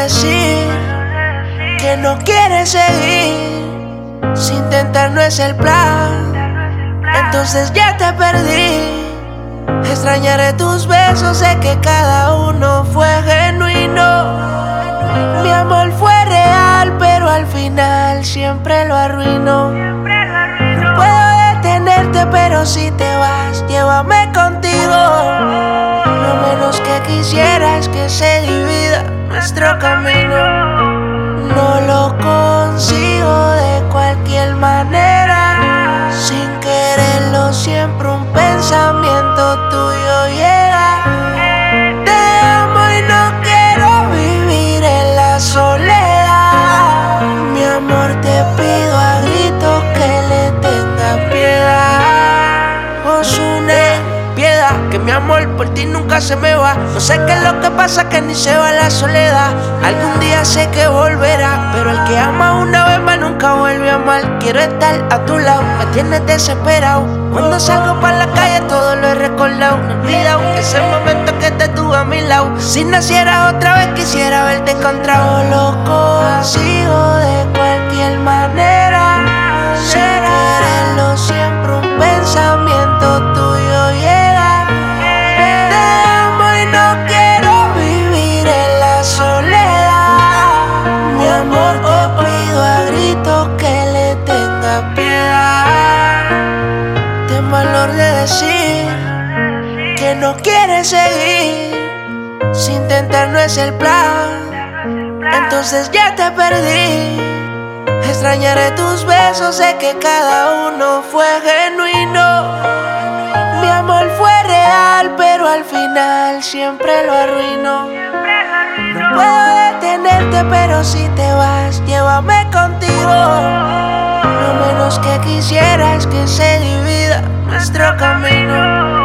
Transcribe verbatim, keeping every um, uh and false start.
decir que no quieres seguir. Si intentar no es el plan, entonces ya te perdí. Extrañaré tus besos, sé que cada uno fue genuino. Mi amor fue real, pero al final siempre lo arruinó. No puedo detenerte, pero si te vas, llévame contigo. Lo menos que quisiera es que se divida nuestro camino. No lo consigo de cualquier manera. Sin quererlo, siempre un pensamiento tuyo llega. Te amo y no quiero vivir en la soledad. Mi amor, te pido a gritos que le tengas piedad. Ozuna, piedad, que mi amor por ti nunca se me va. No sé qué es lo que pasa, que ni se va la soledad. Algún día sé que volverá, pero el que ama una vez más nunca vuelve a amar. Quiero estar a tu lado, me tienes desesperado. Cuando salgo para la calle todo lo he recordado. No he olvidado ese momento que te tuve a mi lado. Si nacieras otra vez quisiera verte encontrado. Lo consigo de cualquier manera. Sin quererlo, siempre un pensamiento tuyo llega. Te amo y no quiero vivir en la soledad. Mi amor, te pido a gritos que le tengas piedad. Ten valor de decir que no quieres seguir. Si intentar no es el plan, entonces ya te perdí. Extrañaré tus besos, sé que cada uno fue genuino. Mi amor fue real, pero al final siempre lo arruinó. No puedo detenerte, pero si te vas, llévame contigo. Lo menos que quisiera es que se divida nuestro camino.